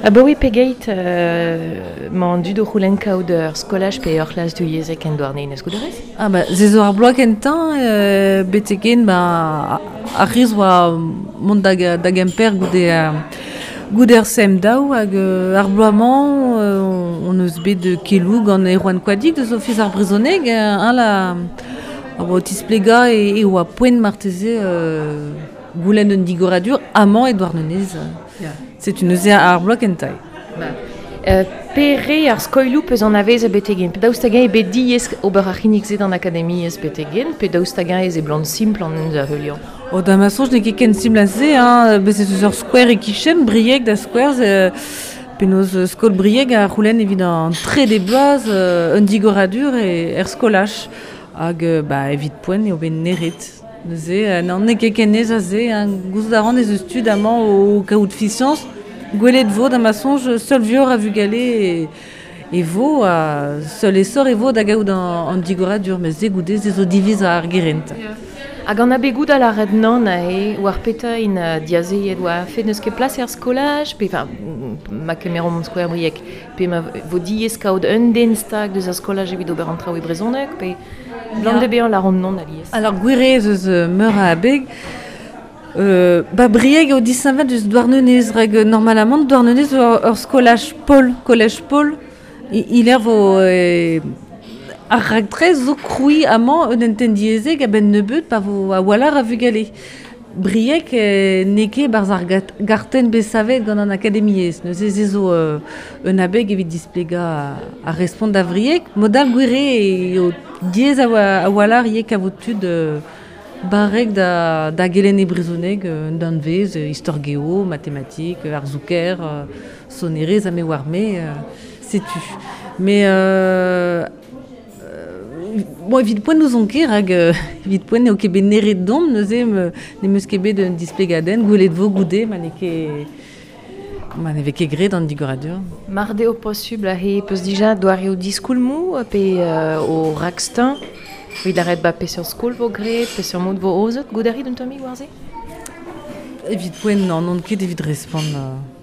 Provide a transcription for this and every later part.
Ah bah oui, pegeit, m'en du de roulen kauder, skolaj pe ur klas du yezek en douarne ines goudorez? Ah bah, zezo ar bloak entan, betegen, a riz oa mont da gemper gouder sem daou hag ar bloamant on eus bet de kelou gant e roan kwadik deus office ar brezhoneg la oa tisplega e oa poen marteze goulenn un digoradur amañ e douarnenez. C'est une eus ar bloak entai. Pere ar skoilou peus an avez a betegen. Pe daoustagin e bet diez ober ar chinik zet an akademi ez betegen, pe daoustagin ez e blant simple an eus a heulion. O da ma sonj ne ket ken simlaze, bezet eus ur skouer e kichen, brieg da skouer, pe noz skol brieg a roulenn evit an tre de bloaz, un digoradur e skolach. Hag evit poen eo ben neret. Neuze, n'an ne ket ken ez a ze, gouzout a ran ez eus tud amañ o kaout fisians, gwelet vo da ma sonj seul vior a vugale e vo a seul essor e vo da gaout an digoradur, mais ze goude ze zo diviz ar gerent. Hag an abegout a la red nan war peta in diazeiet oa fet neus ket plas er skolaj, pe ma kemeron mon skouer briek, pe ma vo diez kaout un den stag deus ar skolaj evit ober an traoù e brezhoneg, pe blant de bezañ la ron non alies. Alors gwire eus meur a abeg, brieg o disañvet eus douarnenez, reg normalement douarnenez ur skolaj Paul, collège Paul, il vo ar ragtrez zo kroui amañ un entendiezeg a ben nebeut pa vo a walar a vugale. Brieg neke barz ar garten besavet gant an akademiez. Neuze zo un abeg evit displega a respond da vrieg. Modal gwire eo diez a walar yek a votud barreg da gelen e brezhoneg un danvez, histoire geo, mathématique, ar zouker, sonerez a me war me, setu. Mais bon, evit poen nous on ket hag evit poen eo ket bet neret dom neuze ne meus ket bet un displegaden gwelet vo goude ma neve ket gret an digoradur. Marde o possible a he peus dija doare o diskoulmou pe o ragstin, evit arret pe sur skol vo gret, pe sur mod vo ozet goudari d'un tomig warze? Evit poen non ket evit respond.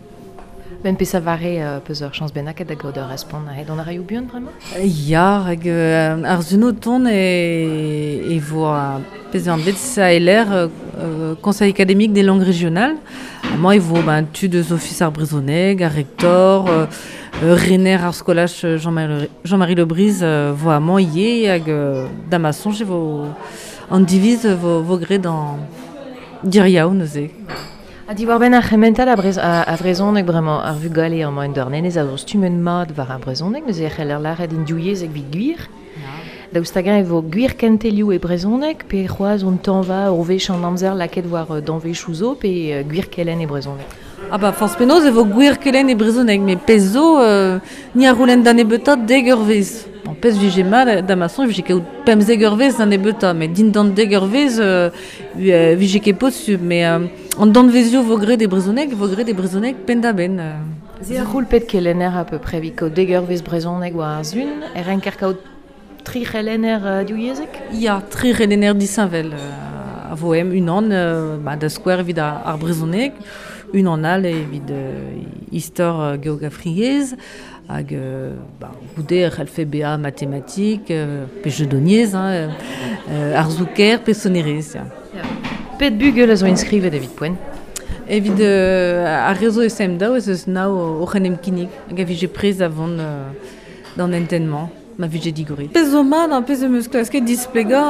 Ben pe savare peus ur chans benaket da gauder respond a he don a raioù buan bremañ? Ya, hag ar zuno ton e vo pez an bet sa LR Conseil académique des langues régionales. Amañ e vo tud eus office ar brezhoneg, ar rector, Renner ar skolach Jean-Marie Lebrise vo amañ ie hag da ma sonj e vo an diviz vo gret an diriaou neuze. A di war ben ar c'hemental a brezhoneg bremañ ar vugale an moen douarnenez a zo stumen mat war ar brezhoneg, neuze e c'heller laret in diouiezek vit gwir. Daoustagin e vo gwir kentelioù e brezhoneg, pe c'hoaz on tanva o vech an amzer laket war danvechou zo, pe gwir kelen e brezhoneg. Ah bah, force penoz e vo gwir kelen e brezhoneg, mais pez zo ni a roulenn dan e betat deg ur vez. Bon, pez vije mal da ma sonj vije kaout pemzeg ur vez dan e betat, mais din dan deg ur vez vije ket postu, mais an dan vezio vo gret e brezhoneg pen da ben. Ze a roulpet kelener a peu près vi kaout deg ur vez brezhoneg war ar zun, e renker kaout tri c'helenner diouiezek? Ya, tri c'helenner disañvel. A vo un an da skouer evit ar brezhoneg, un an al evit histoire geografriez, hag goude ar c'hell BA mathématique, pe jeudoniez, ar zouker, pe sonerez. Pet bugel a zo inskrivet evit poen? Evit ar rezo SM daou ez eus nao o c'henem kinig, hag a vije prez avon d'an entennement. Ma vije digoret. Pez o mat an pez eus klasket displega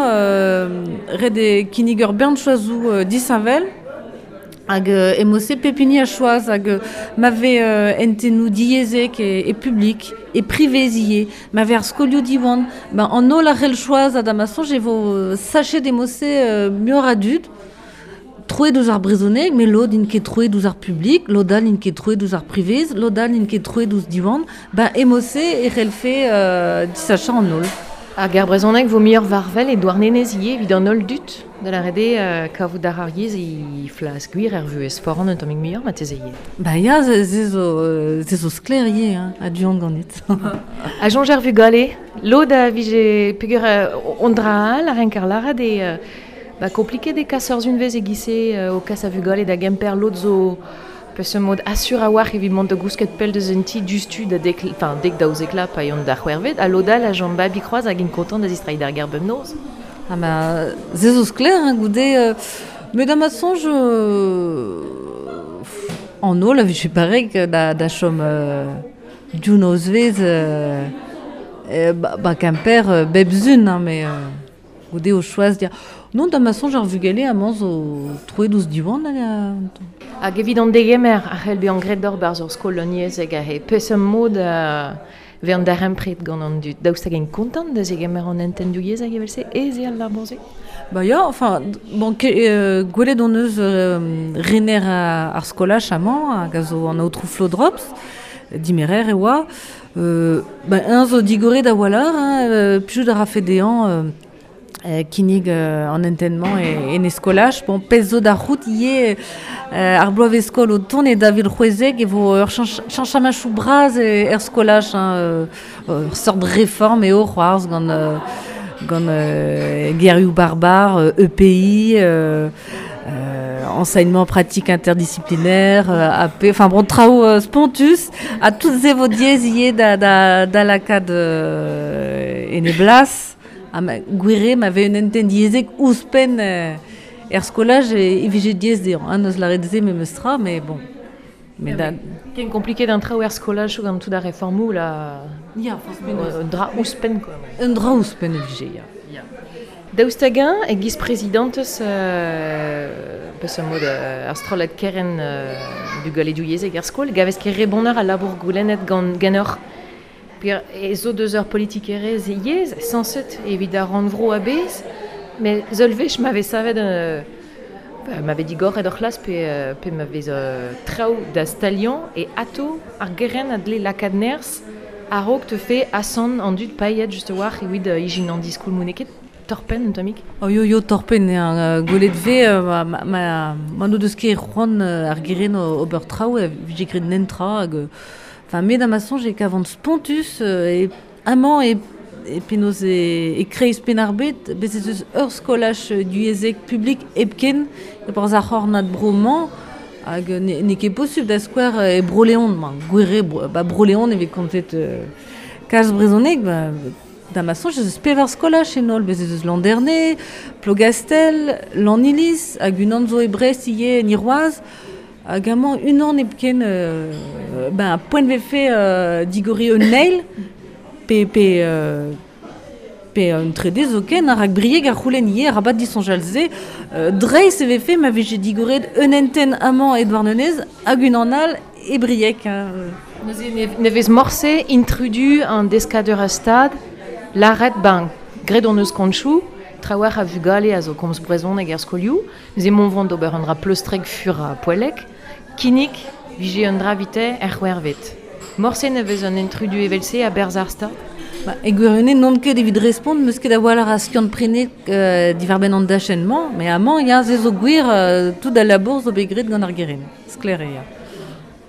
red e kinig ur bern choazou disañvel hag emose pepini a choaz hag ma ve entenou diezek e publik e privezie ma ve ar skolioù diwan an ol a c'hell choaz a da ma sonj e vo sachet emose muor a dud troet eus ar brezhoneg, mais lod in ket troet eus ar publik, lodal in ket troet eus ar privez, lodal in ket troet eus diwan, emose e c'hellfe disachat an ol. Hag ar brezhoneg vo mior varvel e douarnenez ie evit an ol dut, da la rede kavout ar ariez e flas gwir er vuez foran un tomig mior ma teze ie. Ya, ze zo skler ie, a duan ganit. A jonj er vugale, lod a vije pegur ondra al a renkar larat e compliqué des casseurs une vez e gisse au cas a vugale da gemper l'autre zo ce mode assure avoir évidemment de gousket pel de zenti du stu de dès que daus éclat payon d'arwervet à l'oda la jamba bicroise à gin content des istrai d'argar bemnos. Ah bah zézos clair hein goudé mais dans ma songe en eau là je suis pareil que da chom Juno Zvez bah Quimper bebzun hein, mais goudé au choix dire non dans ma songe j'ai revu galer à mans au troué 12 divan là Hag evident degemer a c'hell be an gret d'or bar zur skoloniezeg a he peus un mod ve an darem pret gant an dut. Daoust hag en kontant da zegemer an entenduiezeg evel se eze al larbourze? Bah ya, enfin, bon, gwelet on eus rener ar skolach amañ, hag a zo an aotrou flodrops, dimerer e oa, un zo digore da walar, pijou da rafedean, kinig an entennement et en eskolach, bon, pez zo da route ie ar bloav eskol o ton e David Rouezeg e vo ur chanchamachou braz er skolach, sort de réforme e o c'hoarz gant guerrioù barbar, EPI, enseignement pratique interdisciplinaire, AP, enfin bon, trao spontus, à toutes ces vaudiez y da la cad eneblas, guire m'avait une entendiezek ouspen skolaj et vije diez de an eus la redze me meustra, mais bon. Mais c'est compliqué d'un trao skolaj ou gant tout da reformou la. Ya, un dra ouspen quoi. Un dra ouspen vije ya. Daoustagin e giz-prezidantez peus an mod astrolet keren du galedouiezeg er skol, gavez ket rebonner a labour goulennet gant ur e zo deus ur politikerez e yez, sanset evit a ranvro a bez, mais zolvech m'avez savet m'avez dit gor ed ur c'hlas pe m'avez traoù da stalion e ato ar geren adle lakadners a rog te fe asan an dud paillet just war evit ijin an diskoul mouneket torpen un tamik. Oh yo torpen e golet ve ma no deus ket c'hoant ar geren ober traoù vije gret nentra hag enfin met da ma songe e kavant spontus e amañ e penaos e kreiz pen ar bet bezet eus ur skolach duiezek publik epken e porz ar c'hornad broman hag ne ket posub da skouer e broleon gwere broleon evit kontet kalz brezhonek da ma songe eus pevar skolach enol bezet eus Landernay, Plogastel, Lannilis hag unan zo e Brest ie en Iroise hag amañ unan epken poent vefe digori un neil pe un trede zo ken ar hag brieg ar c'houlenn ie rabat disonjalze dreiz e vefe ma vije digoret un enten amañ Edouard Nenez hag un al e brieg. Ne vez morse intrudu an deskader a stad l'arret gret on eus konchou traoar a vu gale a zo komz brezhoneg er skolioù ze mon vant d'ober un dra pleustreg fur a poelek kinik vije un dra vite er c'hwervet. Morse ne vez un intrudu evelse a berz ar stad? E gwirene non ket evit respond meus ket a walar a skiant prene divar ben an dachennement, mais amañ ya ze zo gwir tout da labour zo begret gant ar geren. Skler e ya.